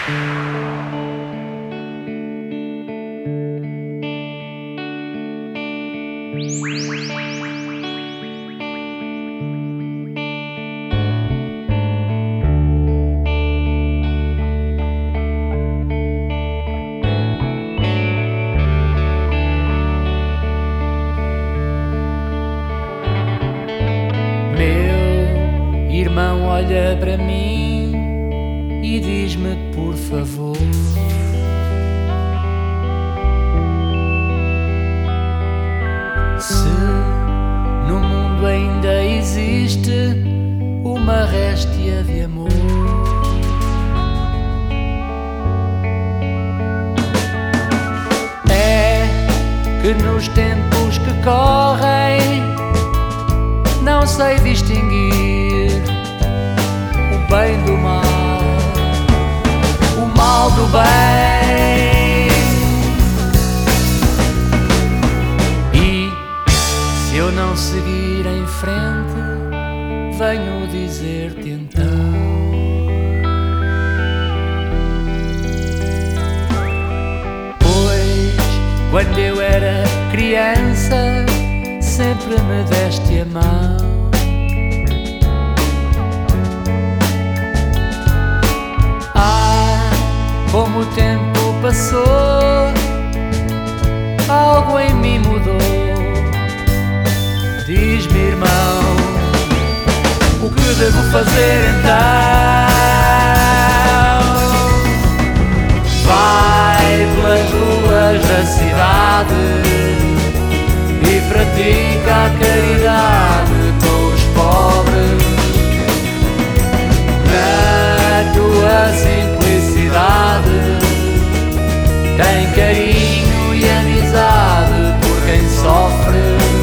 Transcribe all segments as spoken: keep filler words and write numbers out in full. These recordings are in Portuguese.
Olha para mim e diz-me, por favor, se no mundo ainda existe uma réstia de amor. É que nos tempos que correm não sei distinguir o bem do mal, o mal do bem. E se eu não seguir em frente, venho dizer-te então: pois quando eu era criança sempre me deste a mão. Como o tempo passou, algo em mim mudou. Diz-me, irmão, o que devo fazer então? Vai pelas ruas da cidade e pratica a caridade com os pobres. Na tua simplicidade tem carinho e amizade por quem sofre.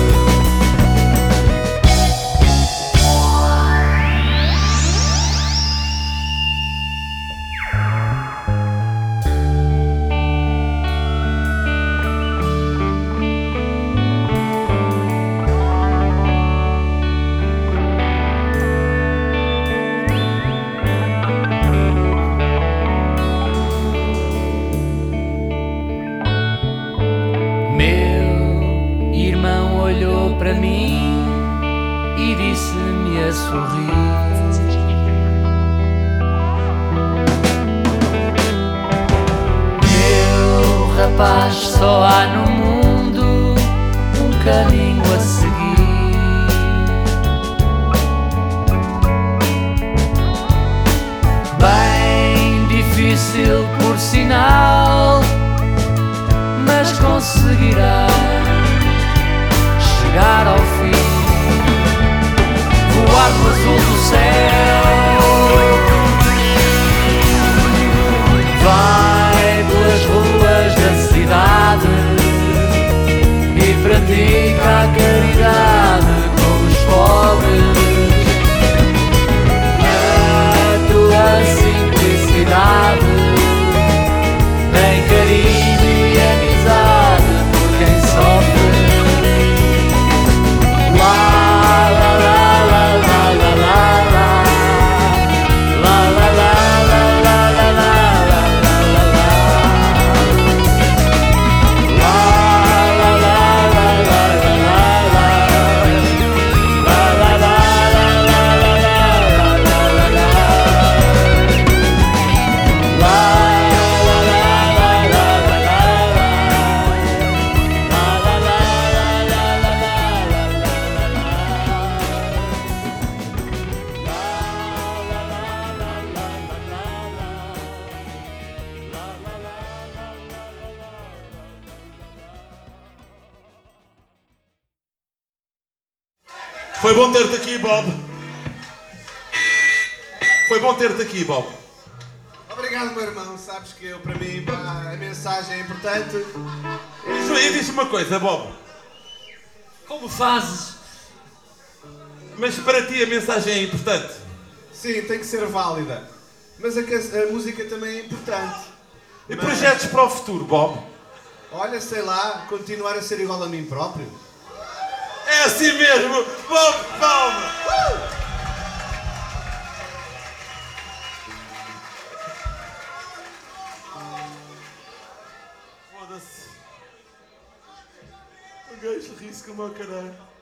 Para mim e disse-me a sorrir: meu rapaz, só há no mundo um caminho a seguir. Bem difícil por sinal, mas conseguirá chegar ao fim, voar no azul do céu. Vai pelas ruas da cidade e pratica a caridade com os pobres. A tua simplicidade tem carinho e amizade por quem sofre. Foi bom ter-te aqui, Bob. Foi bom ter-te aqui, Bob. Obrigado, meu irmão. Sabes que eu, para mim, pá, a mensagem é importante. E diz-me uma coisa, Bob. Como fazes? Mas para ti a mensagem é importante? Sim, tem que ser válida. Mas a, a música também é importante. E Mas... projetos para o futuro, Bob? Olha, sei lá, continuar a ser igual a mim próprio. É assim mesmo! Bob, Bob! Uh! Foda-se. O gajo ri-se como ao caralho.